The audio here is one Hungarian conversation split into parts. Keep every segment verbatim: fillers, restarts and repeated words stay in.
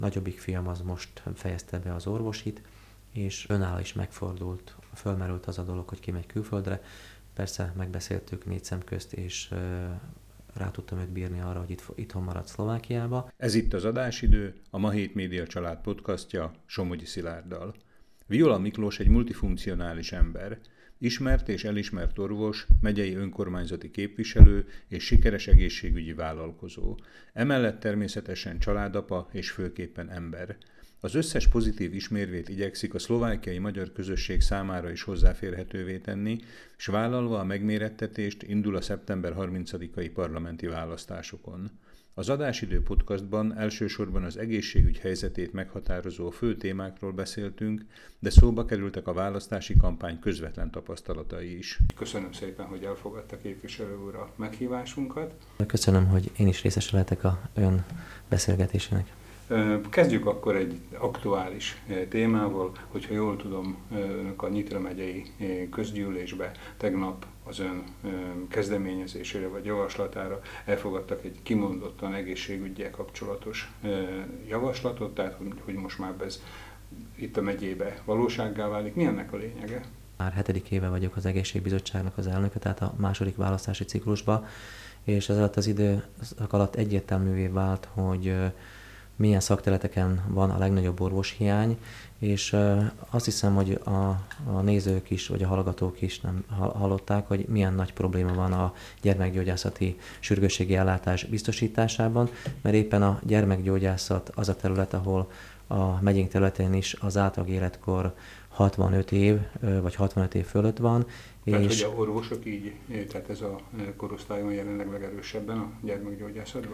nagyobbik fiam az most fejezte be az orvosit, és önálló is megfordult, fölmerült az a dolog, hogy kimegy külföldre. Persze megbeszéltük négy szem közt, és rá tudtam őt bírni arra, hogy itt, itthon marad Szlovákiába. Ez itt az Adásidő, a Ma hét Média Család podcastja Somogyi Szilárddal. Viola Miklós egy multifunkcionális ember, ismert és elismert orvos, megyei önkormányzati képviselő és sikeres egészségügyi vállalkozó. Emellett természetesen családapa és főképpen ember. Az összes pozitív ismérvét igyekszik a szlovákiai magyar közösség számára is hozzáférhetővé tenni, és vállalva a megmérettetést indul a szeptember harmincadikai parlamenti választásokon. Az Adásidő podcastban elsősorban az egészségügy helyzetét meghatározó fő témákról beszéltünk, de szóba kerültek a választási kampány közvetlen tapasztalatai is. Köszönöm szépen, hogy elfogadta képviselő úr a meghívásunkat. Köszönöm, hogy én is részes lehetek a ön beszélgetésének. Kezdjük akkor egy aktuális témával, hogyha jól tudom, önök a Nyitra megyei közgyűlésbe tegnap az ön kezdeményezésére vagy javaslatára elfogadtak egy kimondottan egészségüggyel kapcsolatos javaslatot, tehát hogy most már ez itt a megyébe valósággá válik. Mi ennek a lényege? Már hetedik éve vagyok az egészségbizottságnak az elnöke, tehát a második választási ciklusban, és ez alatt az időszak alatt egyértelművé vált, hogy milyen szakterületeken van a legnagyobb orvoshiány, és azt hiszem, hogy a, a nézők is, vagy a hallgatók is nem hallották, hogy milyen nagy probléma van a gyermekgyógyászati sürgősségi ellátás biztosításában, mert éppen a gyermekgyógyászat az a terület, ahol a megyénk területén is az átlag életkor hatvanöt év, vagy hatvanöt év fölött van. Tehát, és hogy a orvosok így, tehát ez a korosztály van jelenleg legerősebben a gyermekgyógyászatban?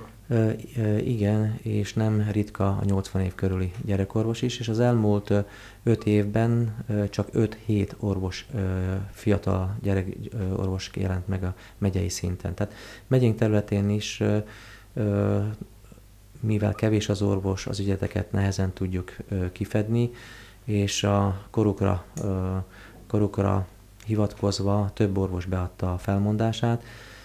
Igen, és nem ritka a nyolcvan év körüli gyerekorvos is, és az elmúlt öt évben csak öt-hét orvos, fiatal gyerekorvos jelent meg a megyei szinten. Tehát megyénk területén is, mivel kevés az orvos, az ügyleteket nehezen tudjuk kifedni, és a korukra, korukra hivatkozva több orvos beadta a felmondását.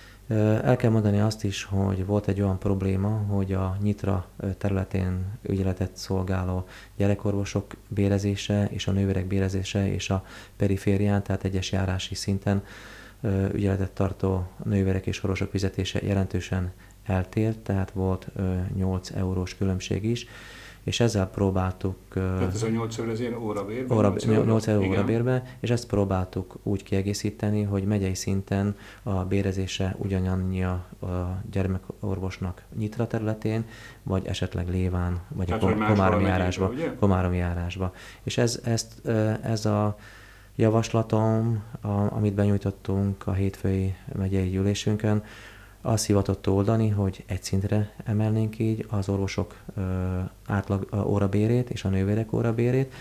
El kell mondani azt is, hogy volt egy olyan probléma, hogy a Nyitra területén ügyeletet szolgáló gyerekorvosok bérezése és a nővérek bérezése és a periférián, tehát egyes járási szinten ügyeletet tartó nővérek és orvosok fizetése jelentősen eltért, tehát volt nyolc eurós különbség is, és ezzel próbáltuk... Tehát ez a nyolc euró az ilyen órabérben? Óra, nyolc euró órabérben, és ezt próbáltuk úgy kiegészíteni, hogy megyei szinten a bérezése ugyanannyi a gyermekorvosnak Nyitra területén, vagy esetleg Léván, vagy tehát, a Komáromi járásba, Komáromi járásba. És ez, ezt, ez a javaslatom, a, amit benyújtottunk a hétfői megyei gyűlésünkön, azt hivatott oldani, hogy egy szintre emelnénk így az orvosok ö, átlag ö, órabérét és a nővérek órabérét,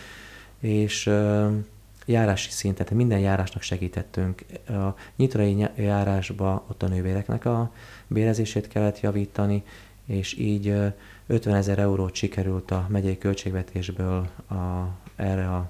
és ö, járási szinten, tehát minden járásnak segítettünk. A nyitrai járásba ott a nővéreknek a bérezését kellett javítani, és így ö, ötvenezer eurót sikerült a megyei költségvetésből a, erre a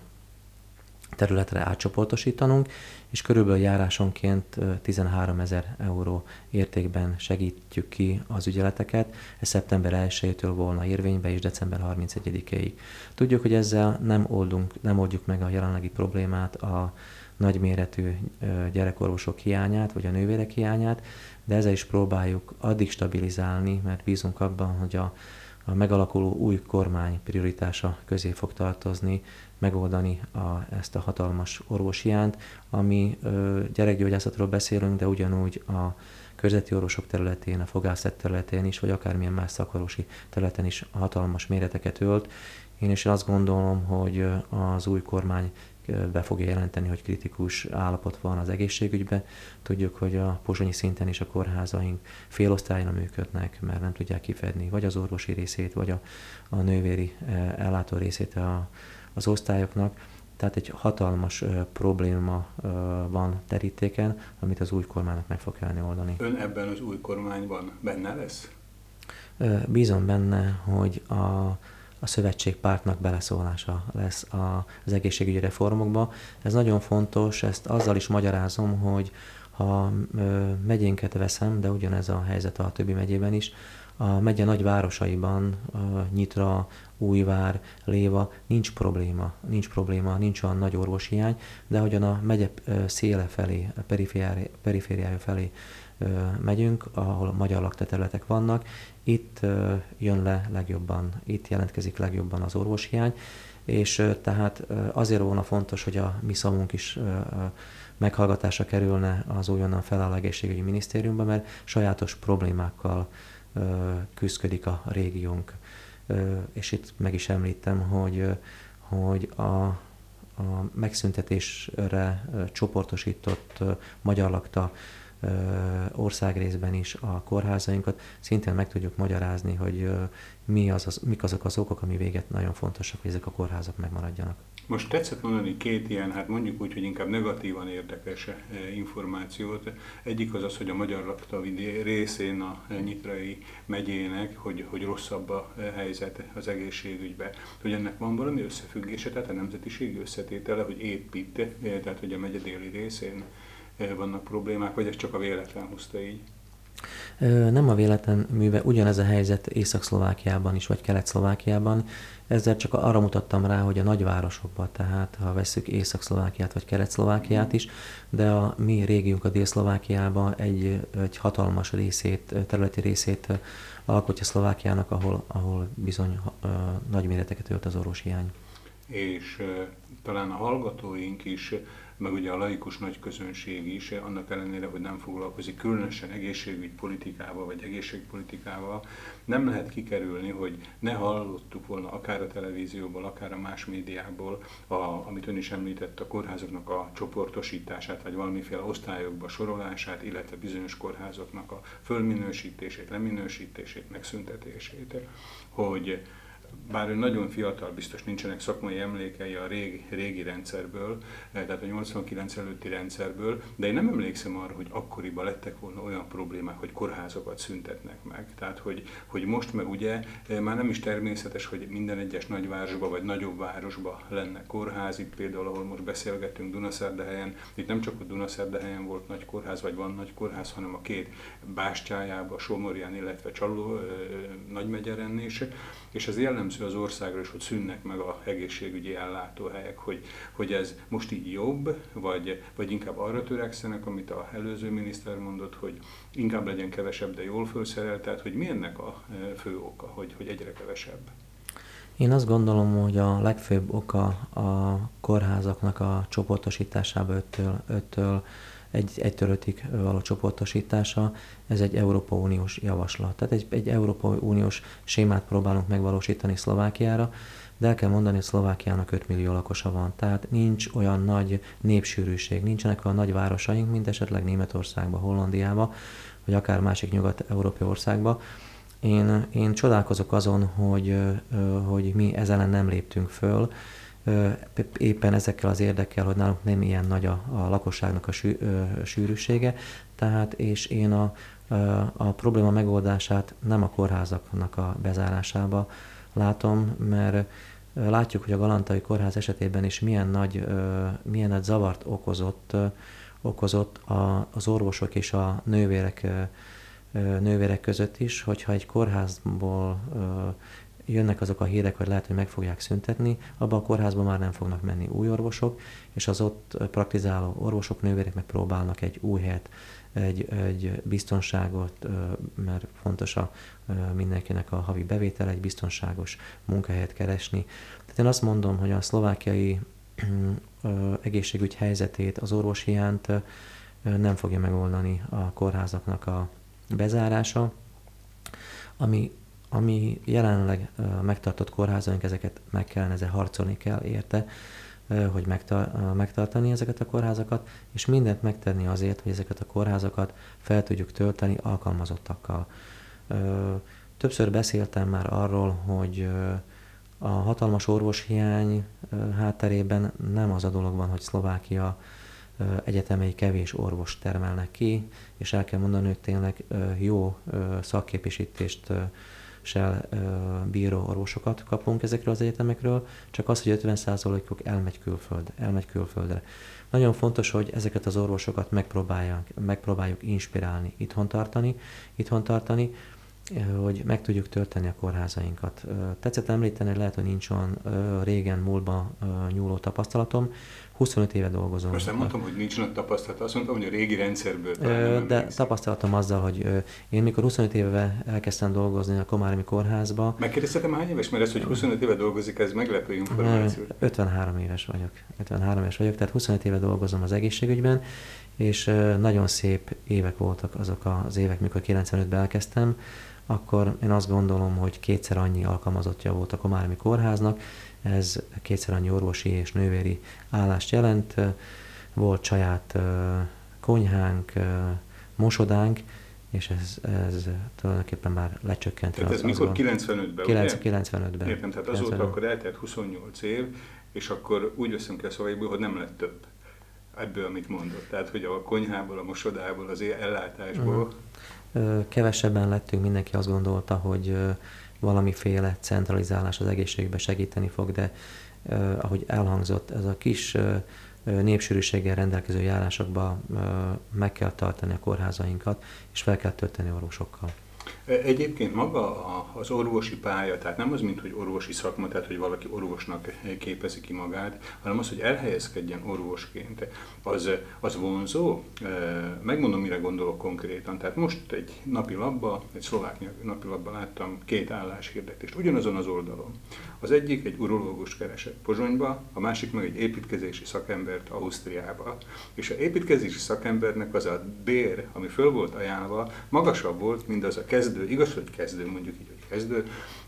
területre átcsoportosítanunk, és körülbelül járásonként tizenháromezer euró értékben segítjük ki az ügyeleteket. Ez szeptember elsejétől volna érvénybe, és december harmincegyedikéig. Tudjuk, hogy ezzel nem oldunk, nem oldjuk meg a jelenlegi problémát, a nagyméretű gyerekorvosok hiányát, vagy a nővérek hiányát, de ezzel is próbáljuk addig stabilizálni, mert bízunk abban, hogy a, a megalakuló új kormány prioritása közé fog tartozni, megoldani a, ezt a hatalmas orvoshiányt, ami ö, gyerekgyógyászatról beszélünk, de ugyanúgy a körzeti orvosok területén, a fogászat területén is, vagy akármilyen más szakorvosi területen is hatalmas méreteket ölt. Én is azt gondolom, hogy az új kormány be fogja jelenteni, hogy kritikus állapot van az egészségügyben. Tudjuk, hogy a pozsonyi szinten is a kórházaink félosztályon működnek, mert nem tudják kifedni vagy az orvosi részét, vagy a, a nővéri ellátó részét a az osztályoknak, tehát egy hatalmas ö, probléma ö, van terítéken, amit az új kormánynak meg fog kellene oldani. Ön ebben az új kormányban benne lesz? Ö, bízom benne, hogy a, a szövetségpártnak beleszólása lesz a, az egészségügyi reformokba. Ez nagyon fontos, ezt azzal is magyarázom, hogy ha ö, megyénket veszem, de ugyanez a helyzet a többi megyében is, a megye nagy városaiban, Nyitra, Újvár, Léva, nincs probléma, nincs probléma, nincs olyan nagy orvoshiány, de ahogyan a megye széle felé, a perifériája felé megyünk, ahol magyar lakterületek vannak, itt jön le legjobban, itt jelentkezik legjobban az orvoshiány, és tehát azért volna fontos, hogy a mi szavunk is meghallgatásra kerülne az újonnan felálló egészségügyi minisztériumban, mert sajátos problémákkal küszködik a régiónk. És itt meg is említem, hogy, hogy a, a megszüntetésre csoportosított magyar lakta országrészben is a kórházainkat szintén meg tudjuk magyarázni, hogy mi az, az, mik azok az okok, ami véget nagyon fontosak, hogy ezek a kórházak megmaradjanak. Most tetszett mondani két ilyen, hát mondjuk úgy, hogy inkább negatívan érdekes információt. Egyik az az, hogy a magyar lakta részén a Nyitrai megyének, hogy, hogy rosszabb a helyzet az egészségügyben. Hogy ennek van valami összefüggése, tehát a nemzetiségi összetétele, hogy épp itt, tehát hogy a megye déli részén vannak problémák, vagy ez csak a véletlen hozta így? Nem a véletlen műve, ugyanez a helyzet Észak-Szlovákiában is, vagy Kelet-Szlovákiában. Ezzel csak arra mutattam rá, hogy a nagyvárosokban, tehát ha vesszük Észak-Szlovákiát vagy Kelet-Szlovákiát is, de a mi régiónk a Dél-Szlovákiában egy, egy hatalmas részét, területi részét alkotja Szlovákiának, ahol, ahol bizony uh, nagy méreteket ölt az orvoshiány. És uh, talán a hallgatóink is, meg ugye a laikus nagyközönség is, annak ellenére, hogy nem foglalkozik különösen egészségügypolitikával vagy egészségpolitikával, nem lehet kikerülni, hogy ne hallottuk volna akár a televízióból, akár a más médiából, a, amit ön is említett, a kórházaknak a csoportosítását, vagy valamiféle osztályokba sorolását, illetve bizonyos kórházaknak a fölminősítését, leminősítését, megszüntetését, hogy bár ő nagyon fiatal, biztos nincsenek szakmai emlékei a régi, régi rendszerből, tehát a nyolcvankilenc előtti rendszerből, de én nem emlékszem arra, hogy akkoriban lettek volna olyan problémák, hogy kórházakat szüntetnek meg. Tehát, hogy, hogy most meg ugye már nem is természetes, hogy minden egyes nagyvárosban vagy nagyobb városban lenne kórház. Itt például, ahol most beszélgetünk, Dunaszerdahelyen, itt nem csak a Dunaszerdahelyen volt nagy kórház, vagy van nagy kórház, hanem a két bástyájában, Somorján, illetve Csalló Nagymegyeren is, és ez jellemző az országra is, hogy szűnnek meg az egészségügyi ellátóhelyek, hogy, hogy ez most így jobb, vagy, vagy inkább arra törekszenek, amit az előző miniszter mondott, hogy inkább legyen kevesebb, de jól felszerelt, tehát hogy mi ennek a fő oka, hogy, hogy egyre kevesebb? Én azt gondolom, hogy a legfőbb oka a kórházaknak a csoportosításába öttől, öttől egy, egytől ötig való csoportosítása, ez egy Európai Uniós javaslat. Tehát egy, egy Európai Uniós sémát próbálunk megvalósítani Szlovákiára, de el kell mondani, hogy Szlovákiának öt millió lakosa van, tehát nincs olyan nagy népsűrűség, nincsenek olyan nagy városaink, mint esetleg Németországban, Hollandiában, vagy akár másik nyugat-európai országban. Én, én csodálkozok azon, hogy, hogy mi ezzel ellen nem léptünk föl, éppen ezekkel az érdekkel, hogy nálunk nem ilyen nagy a, a lakosságnak a sű, ö, sűrűsége, tehát és én a, a probléma megoldását nem a kórházaknak a bezárásába látom, mert látjuk, hogy a Galantai Kórház esetében is milyen nagy, milyen nagy zavart okozott, okozott az orvosok és a nővérek, nővérek között is, hogyha egy kórházból jönnek azok a hírek, hogy lehet, hogy meg fogják szüntetni, abban a kórházban már nem fognak menni új orvosok, és az ott praktizáló orvosok, nővérek meg próbálnak egy új helyet, egy, egy biztonságot, mert fontos a mindenkinek a havi bevétel, egy biztonságos munkahelyet keresni. Tehát én azt mondom, hogy a szlovákiai egészségügy helyzetét, az orvoshiányt nem fogja megoldani a kórházaknak a bezárása, ami Ami jelenleg uh, megtartott kórházaink, ezeket meg kellene, ezzel harcolni kell érte, uh, hogy megtar- uh, megtartani ezeket a kórházakat, és mindent megtenni azért, hogy ezeket a kórházakat fel tudjuk tölteni alkalmazottakkal. Uh, többször beszéltem már arról, hogy uh, a hatalmas orvoshiány uh, hátterében nem az a dolog van, hogy Szlovákia uh, egyetemei kevés orvos termelnek ki, és el kell mondani, hogy tényleg uh, jó uh, szakképesítést uh, sel bíró orvosokat kapunk ezekről az egyetemekről, csak az, hogy ötven százalékuk elmegy külföld, elmegy külföldre. Nagyon fontos, hogy ezeket az orvosokat megpróbáljuk, megpróbáljuk inspirálni, itthon tartani, itthon tartani, hogy meg tudjuk tölteni a kórházainkat. Tetszett említeni, hogy lehet, hogy nincs olyan régen múlva nyúló tapasztalatom. huszonöt éve dolgozom. Most nem mondtam, hogy nincs nagy tapasztalat, azt mondtam, hogy a régi rendszerből. De tapasztalatom azzal, hogy én mikor huszonöt éve elkezdtem dolgozni a Komáromi kórházba. Megkérdeztetem, hány éves? Mert ez, hogy huszonöt éve dolgozik, ez meglepő információ. ötvenhárom éves vagyok. ötvenhárom éves vagyok, tehát huszonöt éve dolgozom az egészségügyben, és nagyon szép évek voltak azok az évek, mikor kilencvenötben elkezdtem. Akkor én azt gondolom, hogy kétszer annyi alkalmazottja volt a Komáromi kórháznak, ez kétszer annyi orvosi és nővéri állást jelent, volt saját konyhánk, mosodánk, és ez, ez tulajdonképpen már lecsökkent. Tehát ez az, mikor kilencvenötben, ugye? kilencvenötben. Értem, tehát azóta akkor eltelt huszonnyolc év, és akkor úgy veszünk ki a szavaiból, hogy nem lett több ebből, amit mondott. Tehát, hogy a konyhából, a mosodából, az ellátásból. Kevesebben lettünk, mindenki azt gondolta, hogy valamiféle centralizálás az egészségügyben segíteni fog, de ahogy elhangzott, ez a kis népsűrűséggel rendelkező járásokban meg kell tartani a kórházainkat, és fel kell tölteni orvosokkal. Egyébként maga az orvosi pálya, tehát nem az, mint hogy orvosi szakma, tehát hogy valaki orvosnak képezi ki magát, hanem az, hogy elhelyezkedjen orvosként. Az, az vonzó? Megmondom, mire gondolok konkrétan. Tehát most egy napilapban, egy szlovák napilapban láttam két álláshirdetést, ugyanazon az oldalon. Az egyik egy urológust keresett Pozsonyba, a másik meg egy építkezési szakembert Ausztriába. És az építkezési szakembernek az a bér, ami föl volt ajánlva, magasabb volt, mint az a kezdő, igaz, hogy kezdő, mondjuk így, hogy kezdő,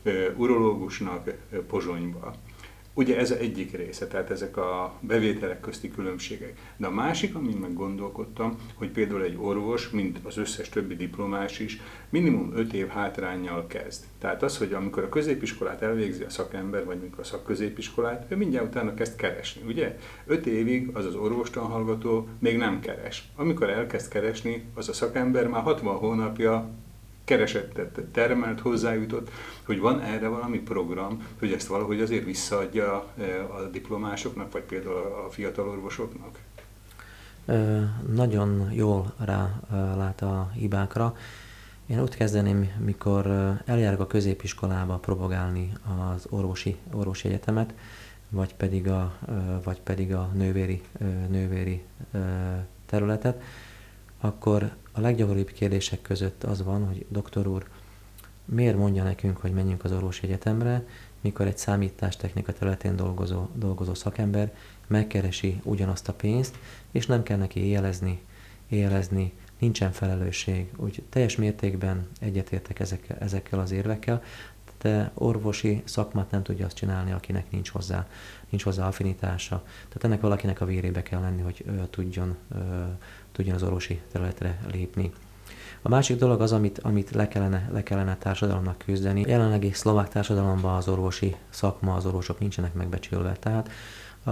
urológusnak Pozsonyba. Ugye ez az egyik része, tehát ezek a bevételek közti különbségek. De a másik, amin meg gondolkodtam, hogy például egy orvos, mint az összes többi diplomás is, minimum öt év hátránnyal kezd. Tehát az, hogy amikor a középiskolát elvégzi a szakember, vagy amikor a szakközépiskolát, ő mindjárt utána kezd keresni, ugye? Öt évig az az orvostanhallgató még nem keres. Amikor elkezd keresni, az a szakember már hatvan hónapja keresettet termelt, hozzájutott, hogy van erre valami program, hogy ezt valahogy azért visszaadja a diplomásoknak, vagy például a fiatal orvosoknak? Ö, nagyon jól rálát a hibákra. Én úgy kezdeném, mikor eljárok a középiskolába propagálni az orvosi, orvosi egyetemet, vagy pedig a, vagy pedig a nővéri, nővéri területet, akkor a leggyakoribb kérdések között az van, hogy doktor úr, miért mondja nekünk, hogy menjünk az orvosi egyetemre, mikor egy számítástechnika területén dolgozó, dolgozó szakember megkeresi ugyanazt a pénzt, és nem kell neki éjjelezni, éjjelezni, nincsen felelősség. Úgy teljes mértékben egyetértek ezekkel, ezekkel az érvekkel, de orvosi szakmát nem tudja azt csinálni, akinek nincs hozzá, nincs hozzá affinitása. Tehát ennek valakinek a vérébe kell lenni, hogy ö, tudjon, ö, tudjon az orvosi területre lépni. A másik dolog az, amit, amit le kellene, le kellene a társadalomnak küzdeni. Jelenlegi szlovák társadalomban az orvosi szakma, az orvosok nincsenek megbecsülve. Tehát a,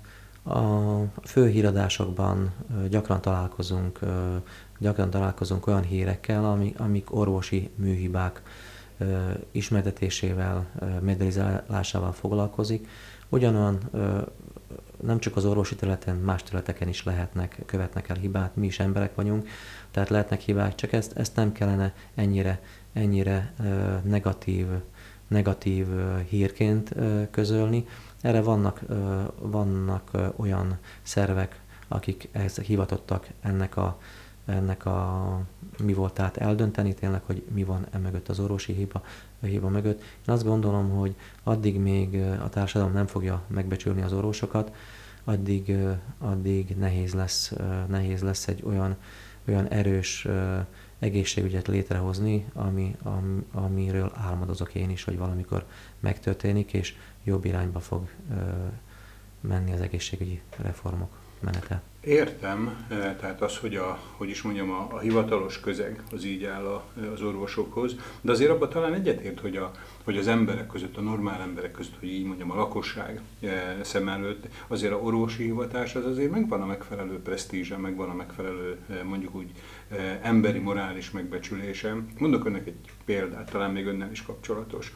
a főhíradásokban gyakran találkozunk, gyakran találkozunk olyan hírekkel, ami, amik orvosi műhibák ismertetésével, medializálásával foglalkozik. Ugyanolyan nem csak az orvosi területen, más területeken is lehetnek, követnek el hibát, mi is emberek vagyunk, tehát lehetnek hibák, csak ezt, ezt nem kellene ennyire, ennyire negatív, negatív hírként közölni. Erre vannak, vannak olyan szervek, akik hivatottak ennek a, ennek a mi voltát eldönteni, tényleg, hogy mi van e mögött, az orvosi hiba, a hiba mögött. Én azt gondolom, hogy addig még a társadalom nem fogja megbecsülni az orvosokat, addig, addig nehéz lesz, nehéz lesz egy olyan, olyan erős egészségügyet létrehozni, ami, am, amiről álmodozok én is, hogy valamikor megtörténik, és jobb irányba fog menni az egészségügyi reformok menete. Értem, tehát az, hogy a, hogy is mondjam, a, a hivatalos közeg az így áll a, az orvosokhoz, de azért abban talán egyetért, hogy, a, hogy az emberek között, a normál emberek között, hogy így mondjam, a lakosság szem előtt, azért a orvosi hivatás az azért megvan a megfelelő presztízse, megvan a megfelelő, mondjuk úgy, emberi, morális megbecsülése. Mondok önnek egy példát, talán még önnel is kapcsolatos.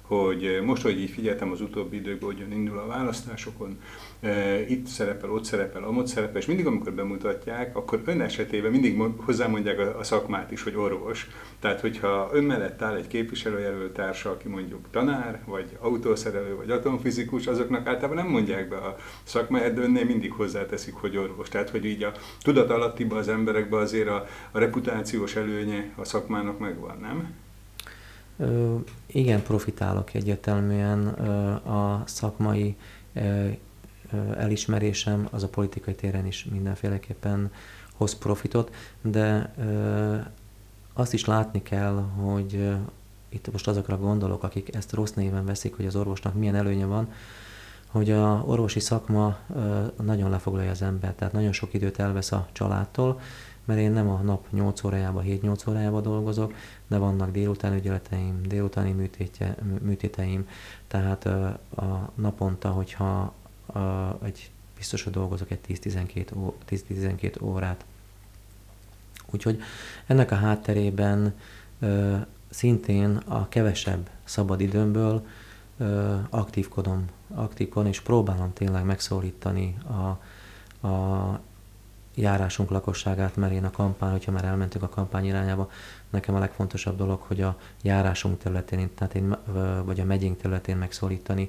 hogy most, hogy így figyeltem az utóbbi időkben, hogyan indul a választásokon, itt szerepel, ott szerepel, amott szerepel, és mindig, amikor bemutatják, akkor ön esetében mindig hozzámondják a szakmát is, hogy orvos. Tehát, hogyha ön mellett áll egy képviselőjelölt társa, aki mondjuk tanár, vagy autószerelő, vagy atomfizikus, azoknak általában nem mondják be a szakmáját, de önnél mindig hozzáteszik, hogy orvos. Tehát, hogy így a tudat alattiba az emberekben azért a, a reputációs előnye a szakmának megvan, nem? Ö, igen, profitálok egyértelműen. Ö, a szakmai ö, elismerésem az a politikai téren is mindenféleképpen hoz profitot, de ö, azt is látni kell, hogy ö, itt most azokra gondolok, akik ezt rossz néven veszik, hogy az orvosnak milyen előnye van, hogy a orvosi szakma ö, nagyon lefoglalja az ember, tehát nagyon sok időt elvesz a családtól, mert én nem a nap nyolc órájában, hét-nyolc órájában dolgozok, de vannak délutáni ügyeleteim, délutáni műtétje, műtéteim, tehát ö, a naponta, hogyha ö, egy biztos, hogy dolgozok egy tíz-tizenkét órát. Úgyhogy ennek a hátterében ö, szintén a kevesebb szabad időmből ö, aktívkodom, aktívkodom, és próbálom tényleg megszólítani a, a járásunk lakosságát, mert én a kampány, hogyha már elmentünk a kampány irányába, nekem a legfontosabb dolog, hogy a járásunk területén, tehát én, vagy a megyénk területén megszólítani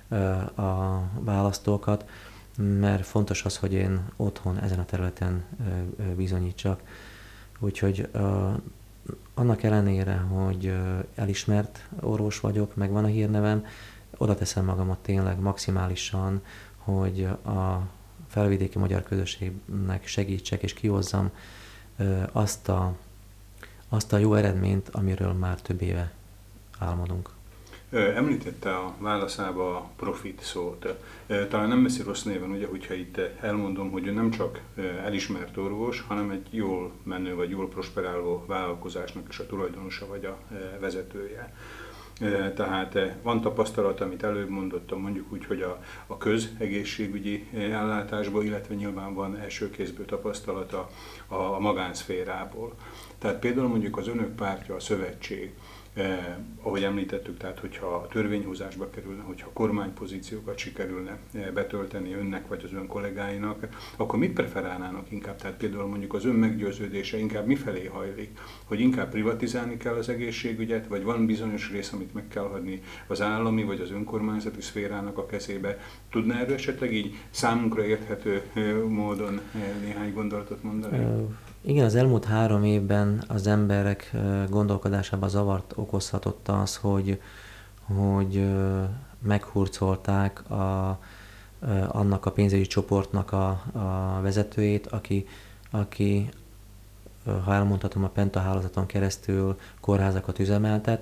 a választókat, mert fontos az, hogy én otthon ezen a területen bizonyítsak. Úgyhogy annak ellenére, hogy elismert orvos vagyok, meg van a hírnevem, oda teszem magamat tényleg maximálisan, hogy a felvidéki magyar közösségnek segítsek és kihozzam azt a, azt a jó eredményt, amiről már több éve álmodunk. Említette a válaszába a profit szót. Talán nem veszi rossz néven, ugye, hogyha itt elmondom, hogy ő nem csak elismert orvos, hanem egy jól menő vagy jól prosperáló vállalkozásnak is a tulajdonosa vagy a vezetője. Tehát van tapasztalat, amit előbb mondottam, mondjuk úgy, hogy a, a közegészségügyi ellátásból, illetve nyilván van első kézből tapasztalata a, a magánszférából. Tehát például mondjuk az önök pártja, a szövetség, Eh, ahogy említettük, tehát hogyha a törvényhozásba kerülne, hogyha kormánypozíciókat sikerülne eh, betölteni önnek vagy az ön kollégáinak, akkor mit preferálnának inkább? Tehát például mondjuk az ön meggyőződése inkább mifelé hajlik? Hogy inkább privatizálni kell az egészségügyet, vagy van bizonyos rész, amit meg kell hagyni az állami vagy az önkormányzati szférának a kezébe? Tudná erről esetleg így számunkra érthető eh, módon eh, néhány gondolatot mondani? Igen, az elmúlt három évben az emberek gondolkodásában zavart okozhatott az, hogy, hogy meghurcolták a, annak a pénzügyi csoportnak a, a vezetőjét, aki, aki, ha elmondhatom, a Penta hálózaton keresztül kórházakat üzemeltet.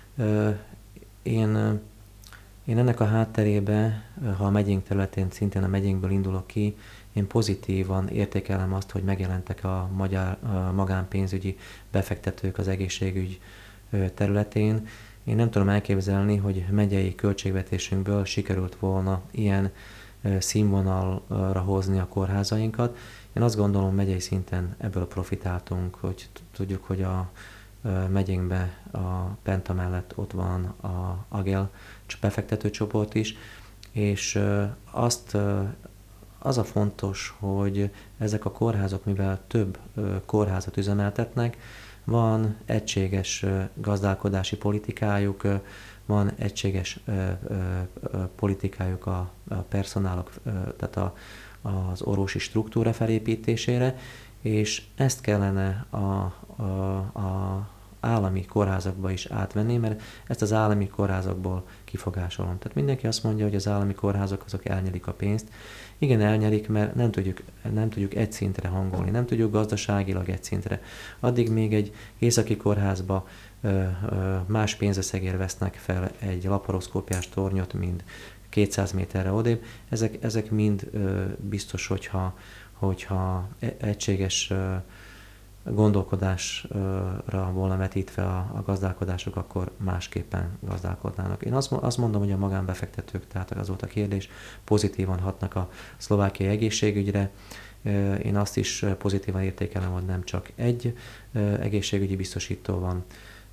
Én, én ennek a hátterébe, ha a megyénk területén, szintén a megyénkből indulok ki, én pozitívan értékelem azt, hogy megjelentek a, magyar, a magánpénzügyi befektetők az egészségügy területén. Én nem tudom elképzelni, hogy megyei költségvetésünkből sikerült volna ilyen színvonalra hozni a kórházainkat. Én azt gondolom, megyei szinten ebből profitáltunk, hogy tudjuk, hogy a megyénkben a Penta mellett ott van a Agel befektetőcsoport is, és azt az a fontos, hogy ezek a kórházak, mivel több kórházat üzemeltetnek, van egységes gazdálkodási politikájuk, van egységes politikájuk a personálok, tehát a, az orvosi struktúra felépítésére, és ezt kellene a, a, a állami kórházakba is átvenni, mert ezt az állami kórházakból kifogásolom. Tehát mindenki azt mondja, hogy az állami kórházak azok elnyelik a pénzt. Igen, elnyelik, mert nem tudjuk, nem tudjuk egy szintre hangolni, nem tudjuk gazdaságilag egy szintre. Addig még egy északi kórházba ö, ö, más pénzösszegért vesznek fel egy laparoszkópiás tornyot, mint kétszáz méterre odébb. Ezek, ezek mind ö, biztos, hogyha, hogyha egységes ö, gondolkodásra volna vetítve a, a gazdálkodások, akkor másképpen gazdálkodnának. Én azt, azt mondom, hogy a magánbefektetők, tehát az volt a kérdés, pozitívan hatnak a szlovákiai egészségügyre. Én azt is pozitívan értékelem, hogy nem csak egy egészségügyi biztosító van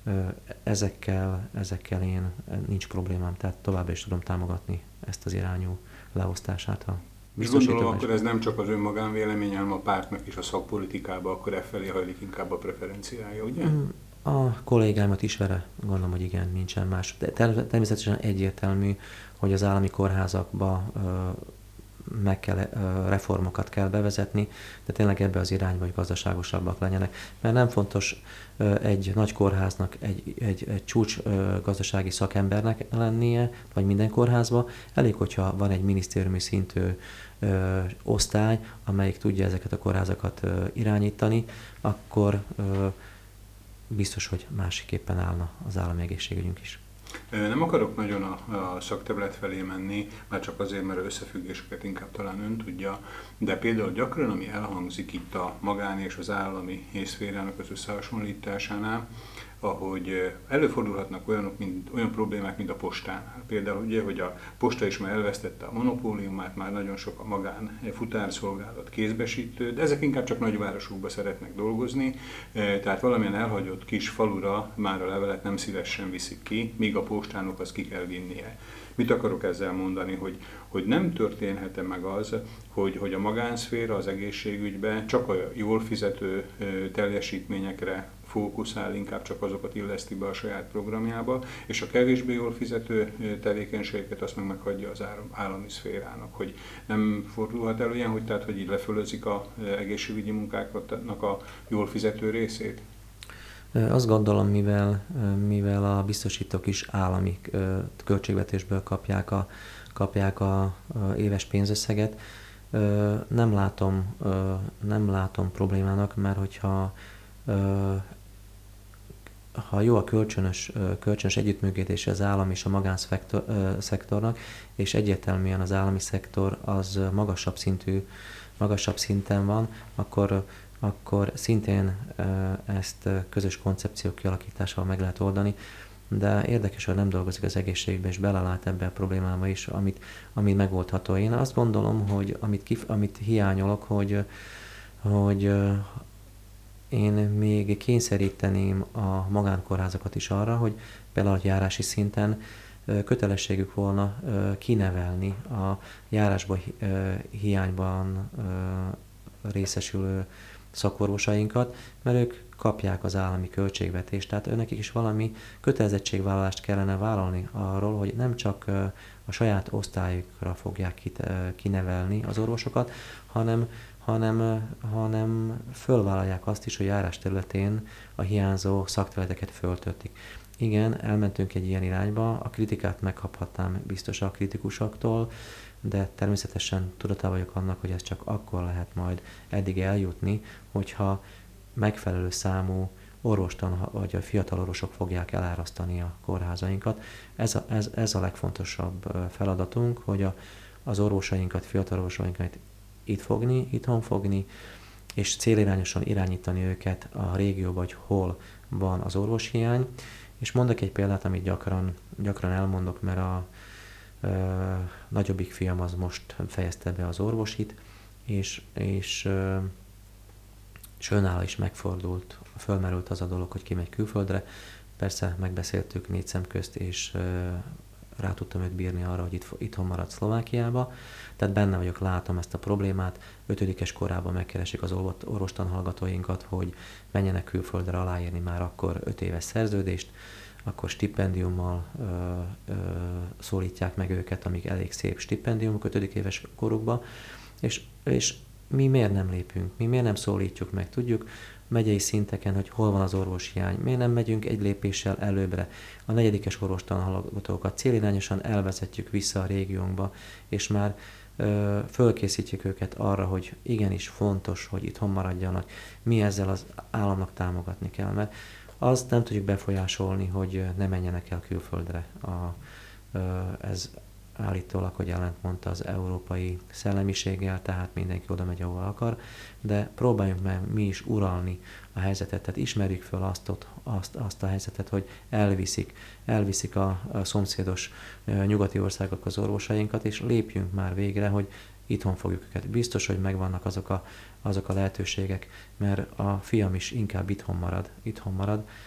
Ezekkel, ezekkel én nincs problémám, tehát továbbra is tudom támogatni ezt az irányú leosztását a És gondolom, akkor ez nem csak az ön magánvéleménye, hanem a pártnak is a szakpolitikába, akkor e felé hajlik inkább a preferenciája, ugye? A kollégámat ismerve gondolom, hogy igen, nincsen más. De természetesen egyértelmű, hogy az állami kórházakba meg kell, reformokat kell bevezetni, de tényleg ebbe az irányba, hogy gazdaságosabbak legyenek. Mert nem fontos egy nagy kórháznak, egy, egy, egy csúcs gazdasági szakembernek lennie, vagy minden kórházba. Elég, hogyha van egy minisztériumi szintű ö, osztály, amelyik tudja ezeket a kórházakat ö, irányítani, akkor ö, biztos, hogy másikképpen állna az állami egészségügyünk is. Nem akarok nagyon a, a szakterület felé menni, már csak azért, mert összefüggéseket inkább talán ön tudja, de például gyakran, ami elhangzik itt a magán és az állami szférának az összehasonlításánál, ahogy előfordulhatnak olyanok, mint, olyan problémák, mint a postánál. Például ugye, hogy a posta is már elvesztette a monopóliumát, már nagyon sok a magán futárszolgálat, kézbesítő, de ezek inkább csak nagyvárosokban szeretnek dolgozni, tehát valamilyen elhagyott kis falura már a levelet nem szívesen viszik ki, míg a postának az ki kell vinnie. Mit akarok ezzel mondani, hogy, hogy nem történhet-e meg az, hogy, hogy a magánszféra az egészségügyben csak a jól fizető teljesítményekre fókuszál, inkább csak azokat illeszti be a saját programjába, és a kevésbé jól fizető tevékenységeket azt meg meghagyja az állami szférának, hogy nem fordulhat el olyan, hogy tehát, hogy így lefölözik az egészségügyi munkáknak a jól fizető részét? Azt gondolom, mivel, mivel a biztosítók is állami költségvetésből kapják a, kapják a éves pénzösszeget, nem látom, nem látom problémának, mert hogyha ha jó a kölcsönös, kölcsönös együttműködés az állam és a magánszektornak, és egyértelműen az állami szektor az magasabb szintű, magasabb szinten van, akkor, akkor szintén ezt közös koncepció kialakításával meg lehet oldani, de érdekes, hogy nem dolgozik az egészségügyben, és belelát ebbe a problémába is, amit, amit megoldható. Én azt gondolom, hogy amit, kif, amit hiányolok, hogy, hogy én még kényszeríteném a magánkórházakat is arra, hogy például járási szinten kötelességük volna kinevelni a járásban hiányban részesülő szakorvosainkat, mert ők kapják az állami költségvetést, tehát őnekik is valami kötelezettségvállalást kellene vállalni arról, hogy nem csak a saját osztályukra fogják kinevelni az orvosokat, hanem hanem, hanem fölvállalják azt is, hogy járás területén a hiányzó szakterületeket föltöltik. Igen, elmentünk egy ilyen irányba, a kritikát megkaphatnám biztos a kritikusoktól, de természetesen tudatában vagyok annak, hogy ez csak akkor lehet majd eddig eljutni, hogyha megfelelő számú orvostan vagy a fiatal orvosok fogják elárasztani a kórházainkat. Ez a, ez, ez a legfontosabb feladatunk, hogy a, az orvosainkat, fiatal orvosainkat itt fogni, itthon fogni, és célirányosan irányítani őket a régióba, hogy hol van az orvoshiány. És mondok egy példát, amit gyakran, gyakran elmondok, mert a ö, nagyobbik fiam az most fejezte be az orvosit, és, és, ö, és önálló is megfordult, fölmerült az a dolog, hogy kimegy külföldre. Persze megbeszéltük négy szem közt, és ö, rá tudtam őt bírni arra, hogy itt, itthon marad Szlovákiába. Tehát benne vagyok, látom ezt a problémát. Ötödikes korában megkeresik az orvostanhallgatóinkat, hogy menjenek külföldre aláírni már akkor öt éves szerződést, akkor stipendiummal ö, ö, szólítják meg őket, amíg elég szép stipendiumok ötödik éves korukba, és, és mi miért nem lépünk, mi miért nem szólítjuk meg, tudjuk megyei szinteken, hogy hol van az orvoshiány, miért nem megyünk egy lépéssel előbbre. A negyedikes orvostanhallgatókat célirányosan elvezetjük vissza a régiónkba, és már ö, fölkészítjük őket arra, hogy igenis fontos, hogy itthon maradjanak, mi ezzel az államnak támogatni kell, mert azt nem tudjuk befolyásolni, hogy ne menjenek el külföldre. A, ö, ez állítólag, hogy ellentmondta az európai szellemiséggel, tehát mindenki oda megy, ahol akar, de próbáljunk meg mi is uralni a helyzetet, tehát ismerjük fel azt, azt, azt a helyzetet, hogy elviszik, elviszik a, a szomszédos nyugati országok az orvosainkat, és lépjünk már végre, hogy itthon fogjuk őket. Biztos, hogy megvannak azok a, azok a lehetőségek, mert a fiam is inkább itthon marad, itthon marad,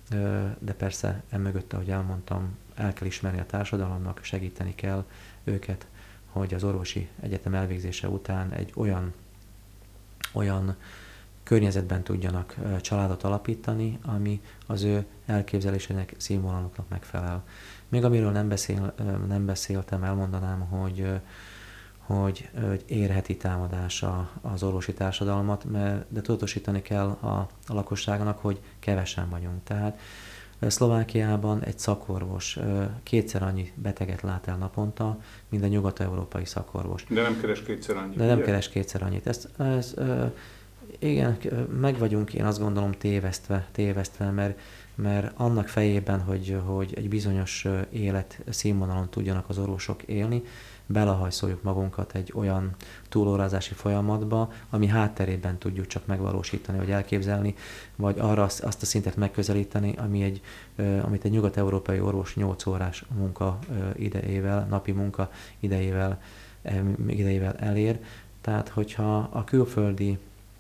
de persze emögött, ahogy elmondtam, el kell ismerni a társadalomnak, segíteni kell őket, hogy az orvosi egyetem elvégzése után egy olyan, olyan környezetben tudjanak családot alapítani, ami az ő elképzelésének, színvonaluknak megfelel. Még amiről nem, beszél, nem beszéltem, elmondanám, hogy, hogy, hogy érheti támadás az orvosi társadalmat, mert, de tudatosítani kell a, a lakosságnak, hogy kevesen vagyunk. Tehát Szlovákiában egy szakorvos kétszer annyi beteget lát el naponta, mint a nyugat-európai szakorvos. De nem keres kétszer annyit. De nem ugye? keres kétszer annyit. Ezt, ez, igen, meg vagyunk, én azt gondolom, tévesztve, tévesztve mert, mert annak fejében, hogy, hogy egy bizonyos élet színvonalon tudjanak az orvosok élni, belehajszoljuk magunkat egy olyan túlórázási folyamatba, ami hátterében tudjuk csak megvalósítani, vagy elképzelni, vagy arra azt a szintet megközelíteni, ami egy, amit egy nyugat-európai orvos nyolc órás munka idejével, napi munka idejével, idejével elér. Tehát, hogyha a külföldi,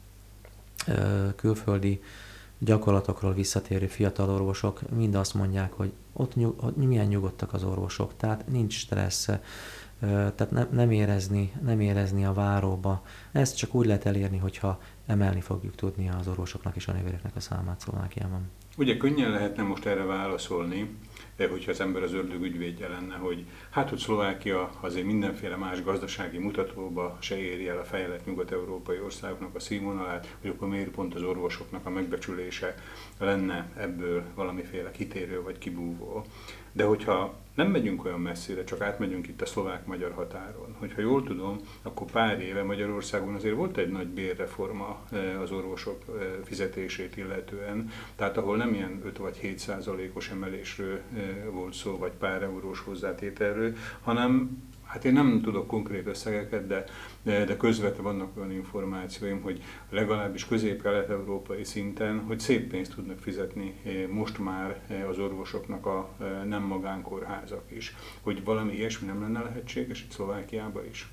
külföldi gyakorlatokról visszatérő fiatal orvosok mind azt mondják, hogy ott, nyug, ott milyen nyugodtak az orvosok, tehát nincs stressz, tehát ne, nem, érezni, nem érezni a váróba. Ezt csak úgy lehet elérni, hogyha emelni fogjuk tudni az orvosoknak és a nővéreknek a számát Szlovákiában. Ugye könnyen lehetne most erre válaszolni, hogyha az ember az ördög ügyvédje lenne, hogy hát, hogy Szlovákia azért mindenféle más gazdasági mutatóba se éri el a fejlett nyugat-európai országoknak a színvonalát, hogy akkor miért pont az orvosoknak a megbecsülése lenne ebből valamiféle kitérő vagy kibúvó. De hogyha nem megyünk olyan messzire, csak átmegyünk itt a szlovák-magyar határon. Hogyha jól tudom, akkor pár éve Magyarországon azért volt egy nagy bérreforma az orvosok fizetését illetően, tehát ahol nem ilyen öt vagy hét százalékos emelésről volt szó, vagy pár eurós hozzátételről, hanem hát én nem tudok konkrét összegeket, de, de közvetve vannak olyan információim, hogy legalábbis közép-kelet-európai szinten, hogy szép pénzt tudnak fizetni most már az orvosoknak a nem magánkórházak is. Hogy valami ilyesmi nem lenne lehetséges itt Szlovákiában is?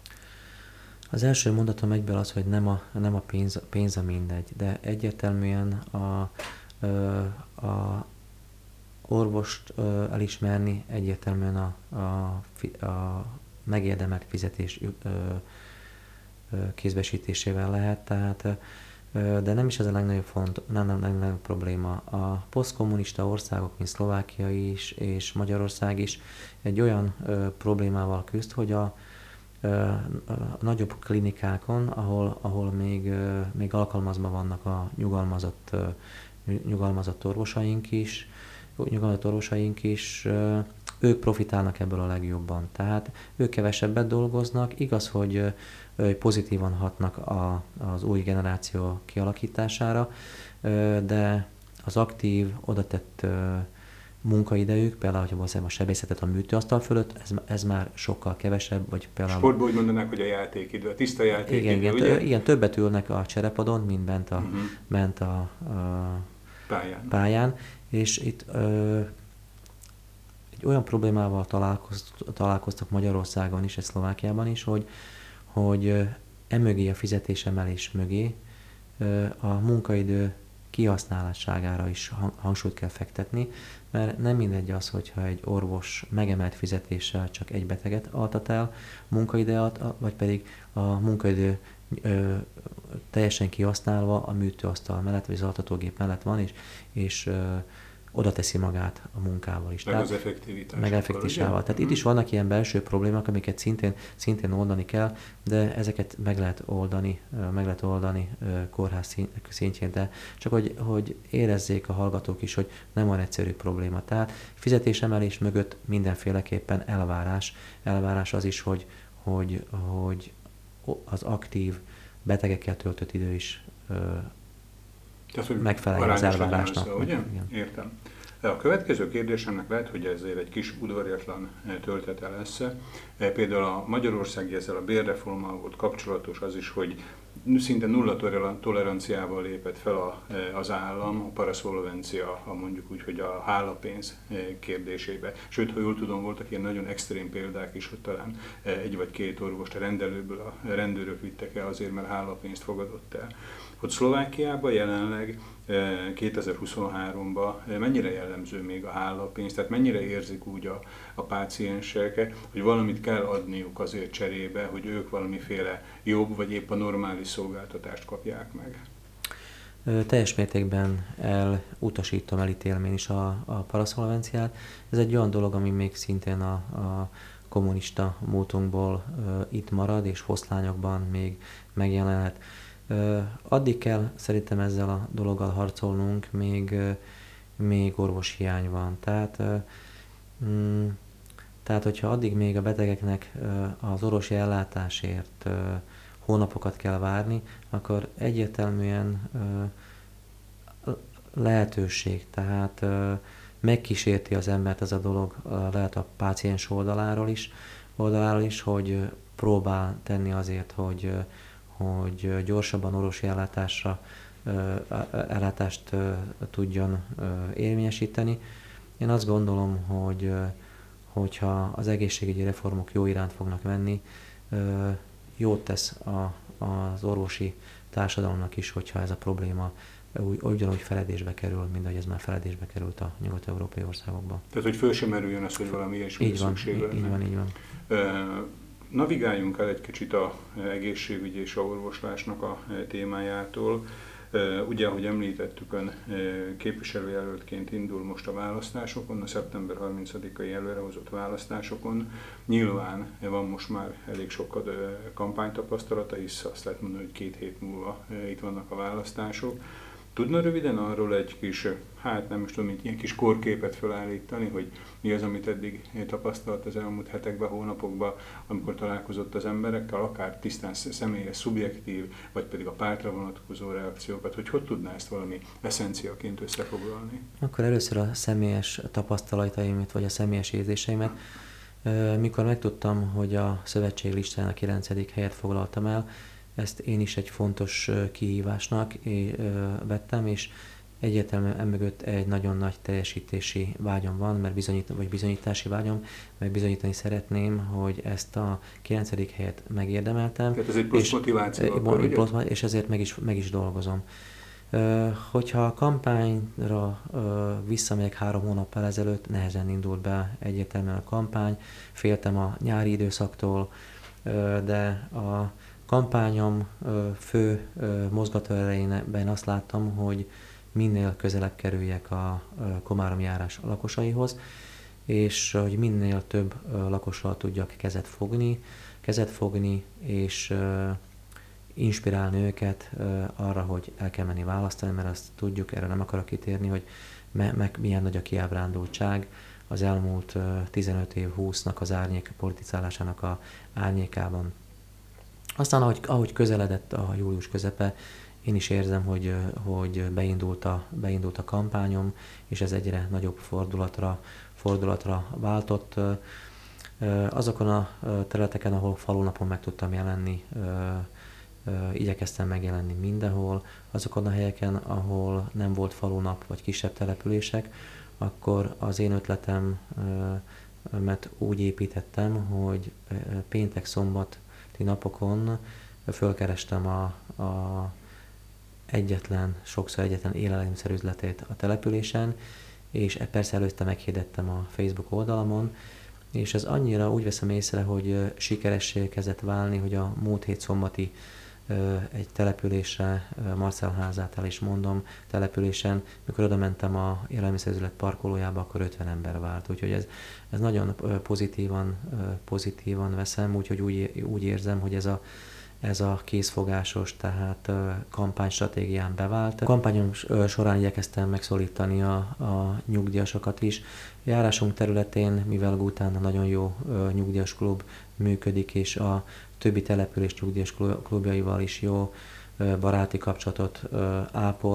Az első mondatom egyből az, hogy nem a, nem a pénz, pénz a mindegy, de egyértelműen a, a, a orvost ö, elismerni egyértelműen a, a, a megérdemelt fizetés ö, ö, kézbesítésével lehet, tehát, ö, de nem is ez a legnagyobb, font, nem, nem, legnagyobb probléma. A posztkommunista országok, mint Szlovákia is és Magyarország is egy olyan ö, problémával küzd, hogy a, ö, a nagyobb klinikákon, ahol, ahol még, ö, még alkalmazva vannak a nyugalmazott, ö, nyugalmazott orvosaink is, nyugalmazott orvosaink is, ők profitálnak ebből a legjobban. Tehát ők kevesebbet dolgoznak, igaz, hogy pozitívan hatnak a, az új generáció kialakítására, de az aktív, odatett munkaidejük, például, hogyha valószínűleg a sebészetet a műtőasztal fölött, ez, ez már sokkal kevesebb, vagy például... Sportban úgy mondanák, hogy a játékidő, a tiszta játékidő, igen, ugye? Igen, igen, többet ülnek a cserepadon, mint bent a, uh-huh. bent a, a pályán. pályán. És itt ö, egy olyan problémával találkoz, találkoztak Magyarországon is, és Szlovákiában is, hogy, hogy emögé, a fizetésemelés mögé ö, a munkaidő kihasználásságára is hangsúlyt kell fektetni, mert nem mindegy az, hogyha egy orvos megemelt fizetéssel csak egy beteget altat el munkaidő alatt, vagy pedig a munkaidő ö, teljesen kihasználva a műtőasztal mellett, vagy az altatógép mellett van, és, és ö, oda teszi magát a munkával is. Meg Tehát, az effektivitás. Meg effektivitásával. Tehát hmm. itt is vannak ilyen belső problémák, amiket szintén, szintén oldani kell, de ezeket meg lehet oldani, meg lehet oldani kórház szintjén, de csak hogy, hogy érezzék a hallgatók is, hogy nem van egyszerű probléma. Tehát fizetésemelés mögött mindenféleképpen elvárás. Elvárás az is, hogy, hogy, hogy az aktív betegekkel töltött idő is Tehát, megfeleljen az elvárásnak. Össze, ugye? Értem. A következő kérdésemnek lehet, hogy ezért egy kis udvariatlan töltete lesz. Például a magyarországi ezzel a bérreformmal volt kapcsolatos az is, hogy szinte nulla toleranciával lépett fel a, az állam a paraszolvencia, a mondjuk úgy, hogy a hálapénz kérdésébe. Sőt, ha jól tudom, voltak ilyen nagyon extrém példák is, hogy talán egy vagy két orvost a rendelőből a rendőrök vittek el azért, mert hálapénzt fogadott el. Hogy Szlovákiában jelenleg kétezer-huszonháromban mennyire jellemző még a hálapénz, tehát mennyire érzik úgy a, a páciensek, hogy valamit kell adniuk azért cserébe, hogy ők valamiféle jobb, vagy épp a normális szolgáltatást kapják meg? Teljes mértékben elutasítom, elítélem én is a, a paraszolvenciát. Ez egy olyan dolog, ami még szintén a, a kommunista múltunkból uh, itt marad, és foszlányokban még megjelenhet. Uh, addig kell szerintem ezzel a dologgal harcolnunk, még, uh, még orvoshiány van. Tehát, uh, mm, tehát, hogyha addig még a betegeknek uh, az orvosi ellátásért uh, hónapokat kell várni, akkor egyértelműen uh, lehetőség, tehát uh, megkísérti az embert ez a dolog, uh, lehet a páciens oldaláról is, oldaláról is, hogy uh, próbál tenni azért, hogy uh, hogy gyorsabban orvosi ellátásra, ellátást tudjon érvényesíteni. Én azt gondolom, hogy hogyha az egészségügyi reformok jó iránt fognak menni, jót tesz a, az orvosi társadalomnak is, hogyha ez a probléma ugyanúgy feledésbe kerül, mint ahogy ez már feledésbe került a nyugat-európai országokban. Tehát, hogy föl sem merüljön az, hogy valami ilyesmire szükség lenne. Így van, így van. Navigáljunk el egy kicsit az egészségügy és a orvoslásnak a témájától. Ugye, ahogy említettük, ön képviselőjelöltként indul most a választásokon, a szeptember harmincadikai előrehozott választásokon. Nyilván van most már elég sok kampánytapasztalata, hisz azt lehet mondani, hogy két hét múlva itt vannak a választások. Tudna röviden arról egy kis, hát nem is tudom, mint ilyen kis korképet felállítani, hogy mi az, amit eddig tapasztalt az elmúlt hetekben, hónapokban, amikor találkozott az emberekkel, akár tisztán személyes, szubjektív, vagy pedig a pártra vonatkozó reakciókat, hogy hogy tudná ezt valami eszenciaként összefoglalni? Akkor először a személyes tapasztalataimat, vagy a személyes érzéseimet. Mikor megtudtam, hogy a szövetség listáján a kilencedik helyet foglaltam el, ezt én is egy fontos kihívásnak vettem, és egyértelműen emögött egy nagyon nagy teljesítési vágyam van, mert bizonyít, vagy bizonyítási vágyam, mert bizonyítani szeretném, hogy ezt a kilencedik helyet megérdemeltem. Tehát ez egy plusz és, motiváció. Akkor, plusz, és ezért meg is, meg is dolgozom. Hogyha a kampányra visszamegyek három hónappal ezelőtt, nehezen indult be egyértelműen a kampány, féltem a nyári időszaktól, de a kampányom fő mozgatórejében azt láttam, hogy minél közelebb kerüljek a Komárom járás lakosaihoz, és hogy minél több lakossal tudjak kezet fogni, kezet fogni, és inspirálni őket arra, hogy el kell menni választani, mert azt tudjuk, erre nem akarok kitérni, hogy me- meg milyen nagy a kiábrándultság az elmúlt tizenöt év húsznak az árnyék politizálásának a árnyékában. Aztán, ahogy, ahogy közeledett a július közepe, én is érzem, hogy, hogy beindult, a, beindult a kampányom, és ez egyre nagyobb fordulatra, fordulatra váltott. Azokon a területeken, ahol falunapon meg tudtam jelenni, igyekeztem megjelenni mindenhol. Azokon a helyeken, ahol nem volt falunap vagy kisebb települések, akkor az én ötletem, mert úgy építettem, hogy péntek, szombat, napokon fölkerestem a, a egyetlen, sokszor egyetlen élelmiszerüzletét a településen, és persze előtte meghirdettem a Facebook oldalamon, és ez annyira úgy veszem észre, hogy sikeressé kezdett válni, hogy a múlt hét szombati egy településre, Marcelházát is mondom, településen, mikor oda mentem a élelmiszerüzlet parkolójába, akkor ötven ember várt. Úgyhogy ez, ez nagyon pozitívan, pozitívan veszem, úgyhogy úgy, úgy érzem, hogy ez a, ez a készfogásos, tehát kampánystratégián bevált. A kampányom során igyekeztem megszólítani a, a nyugdíjasokat is. Járásunk területén, mivel Gután nagyon jó nyugdíjas klub működik, és a többi település nyugdíjas klubjaival is jó baráti kapcsolatot ápol,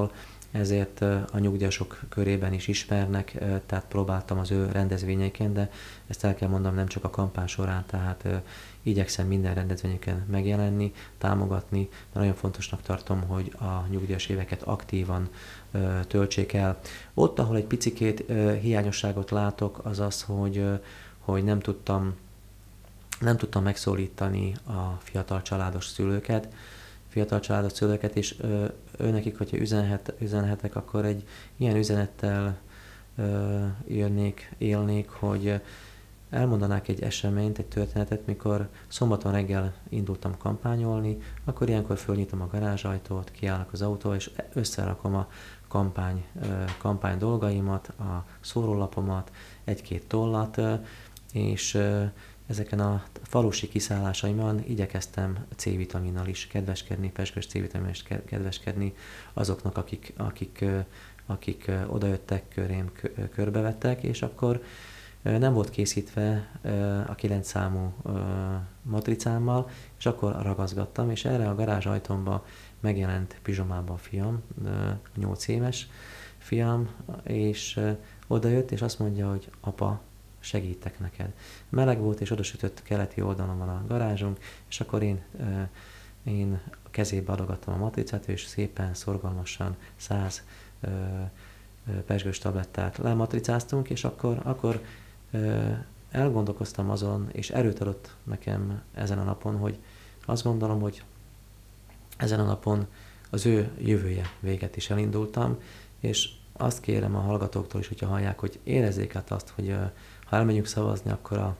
ezért a nyugdíjasok körében is ismernek, tehát próbáltam az ő rendezvényeiken, de ezt el kell mondanom nem csak a kampány során, tehát igyekszem minden rendezvényeken megjelenni, támogatni, de nagyon fontosnak tartom, hogy a nyugdíjas éveket aktívan töltsék el. Ott, ahol egy picikét hiányosságot látok, az az, hogy, hogy nem tudtam, nem tudtam megszólítani a fiatal családos szülőket, fiatal családos szülőket, és ö, őnekik, hogyha üzenhet, üzenhetek, akkor egy ilyen üzenettel ö, jönnék, élnék, hogy elmondanák egy eseményt, egy történetet, mikor szombaton reggel indultam kampányolni, akkor ilyenkor fölnyitom a garázsajtót, kiállok az autóba, és összerakom a kampány, ö, kampány dolgaimat, a szórólapomat, egy-két tollat, ö, és ö, ezeken a falusi kiszállásaimon igyekeztem C-vitaminnal is kedveskedni, pezsgős C-vitaminnal is kedveskedni azoknak, akik, akik, akik odajöttek körém, körbevettek, és akkor nem volt készítve a kilenc számú matricámmal, és akkor ragaszgattam, és erre a garázs ajtómba megjelent pizsomába a fiam, nyolc éves fiam, és odajött, és azt mondja, hogy apa, segítek neked. Meleg volt, és odasütött keleti oldalon van a garázsunk, és akkor én, én a kezébe adogattam a matricát, és szépen, szorgalmasan száz pezsgős tablettát lematricáztunk, és akkor, akkor elgondolkoztam azon, és erőt adott nekem ezen a napon, hogy azt gondolom, hogy ezen a napon az ő jövője véget is elindultam, és azt kérem a hallgatóktól is, hogyha hallják, hogy érezzék át azt, hogy ha elmegyünk szavazni, akkor, a,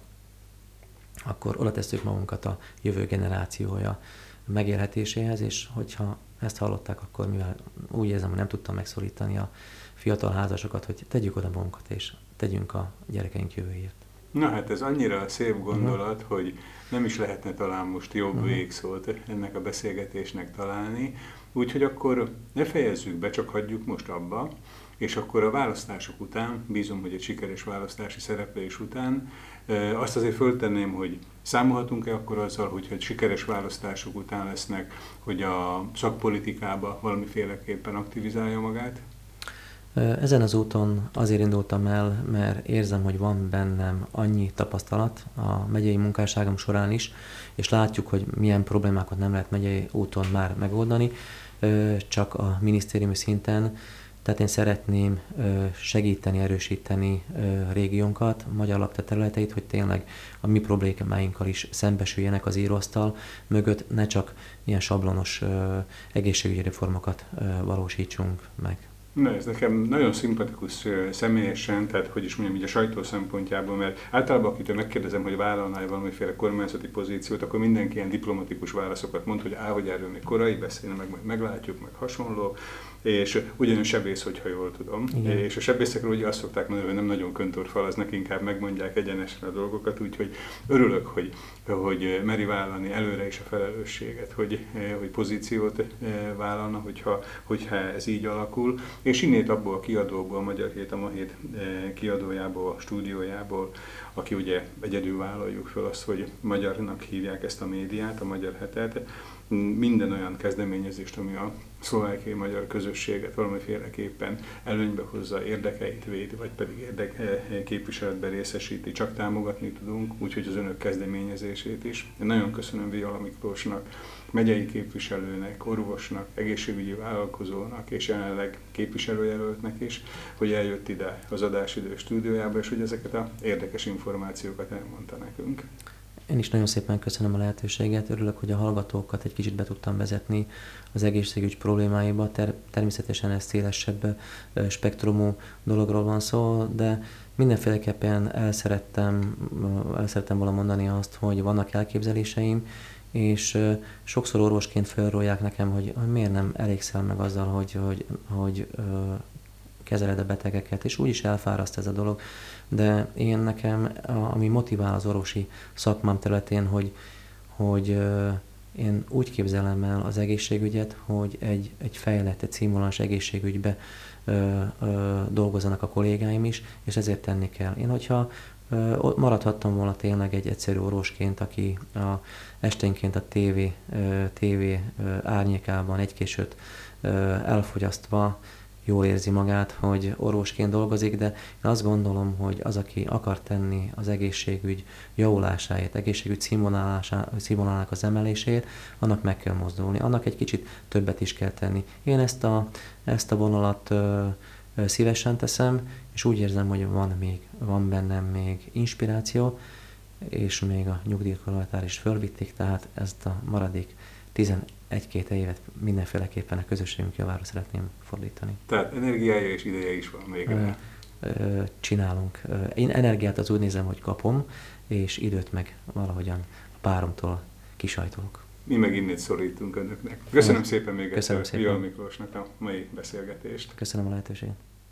akkor oda tesszük magunkat a jövő generációja megélhetéséhez, és hogyha ezt hallották, akkor mivel úgy érzem, hogy nem tudtam megszólítani a fiatal házasokat, hogy tegyük oda magunkat, és tegyünk a gyerekeink jövőjét. Na hát ez annyira szép gondolat, uh-huh. hogy nem is lehetne talán most jobb uh-huh. végszót ennek a beszélgetésnek találni, úgyhogy akkor ne fejezzük be, csak hagyjuk most abba, és akkor a választások után, bízom, hogy egy sikeres választási szereplés után, azt azért föltenném, hogy számolhatunk-e akkor azzal, hogyha sikeres választások után lesznek, hogy a szakpolitikába valamiféleképpen aktivizálja magát? Ezen az úton azért indultam el, mert érzem, hogy van bennem annyi tapasztalat a megyei munkásságom során is, és látjuk, hogy milyen problémákat nem lehet megyei úton már megoldani, csak a minisztériumi szinten. Tehát én szeretném segíteni, erősíteni régiónkat, magyar lakta területeit, hogy tényleg a mi problémáinkkal is szembesüljenek az íróasztal mögött, ne csak ilyen sablonos egészségügyi reformokat valósítsunk meg. Na, ez nekem nagyon szimpatikus személyesen, tehát hogy is mondjam, így a sajtó szempontjából, mert általában akitől megkérdezem, hogy vállalná-e valamiféle kormányzati pozíciót, akkor mindenki ilyen diplomatikus válaszokat mond, hogy á, hogy erről még korai beszélni, meg majd meglátjuk, meg hasonló, és ugyanúgy sebész, hogyha jól tudom. Igen. És a sebészekről ugye azt szokták mondani, hogy nem nagyon köntorfalaznak, inkább megmondják egyenesen a dolgokat, úgyhogy örülök, hogy, hogy meri vállalni előre is a felelősséget, hogy, hogy pozíciót vállalna, hogyha, hogyha ez így alakul. És innét abból a kiadóból, a Magyar Hét, a Ma Hét kiadójából, a stúdiójából, aki ugye egyedül vállaljuk föl azt, hogy magyarnak hívják ezt a médiát, a Magyar Hetet, minden olyan kezdeményezést, ami a szlovákiai magyar közösséget valamiféleképpen előnybe hozza, érdekeit védi, vagy pedig érdek képviseletben részesíti, csak támogatni tudunk, úgyhogy az önök kezdeményezését is. Én nagyon köszönöm Viola Miklósnak, megyei képviselőnek, orvosnak, egészségügyi vállalkozónak és jelenleg képviselőjelöltnek is, hogy eljött ide az Adásidő stúdiójába, és hogy ezeket az érdekes információkat elmondta nekünk. Én is nagyon szépen köszönöm a lehetőséget, örülök, hogy a hallgatókat egy kicsit be tudtam vezetni az egészségügy problémáiba. Ter- természetesen ez szélesebb spektrumú dologról van szó, de mindenféleképpen el szerettem, el szerettem volna mondani azt, hogy vannak elképzeléseim, és sokszor orvosként felrólják nekem, hogy, hogy miért nem elégszel meg azzal, hogy, hogy, hogy kezeled a betegeket, és úgyis elfáraszt ez a dolog. De én nekem, ami motivál az orvosi szakmám területén, hogy, hogy én úgy képzelem el az egészségügyet, hogy egy, egy fejlett, egy színvonalas egészségügybe ö, ö, dolgozzanak a kollégáim is, és ezért tenni kell. Én, hogyha ö, maradhattam volna tényleg egy egyszerű orvosként, aki a, esténként a tévé, ö, tévé ö, árnyékában egy későt ö, elfogyasztva jól érzi magát, hogy orvosként dolgozik, de én azt gondolom, hogy az, aki akar tenni az egészségügy javulásáért, egészségügy színvonalának az emelésért, annak meg kell mozdulni, annak egy kicsit többet is kell tenni. Én ezt a, ezt a vonalat ö, ö, szívesen teszem, és úgy érzem, hogy van még, van bennem még inspiráció, és még a nyugdíjkorhatár is fölvitték, tehát ezt a maradék tizenegy-két évet mindenféleképpen a közösségünk javára szeretném fordítani. Tehát energiája és ideje is van végre. Ö, ö, csinálunk. Én energiát az úgy nézem, hogy kapom, és időt meg valahogyan a páromtól kisajtolok. Mi meg innét szorítunk önöknek. Köszönöm szépen még Köszönöm egyszer szépen. Viola Miklósnak a mai beszélgetést. Köszönöm a lehetőséget.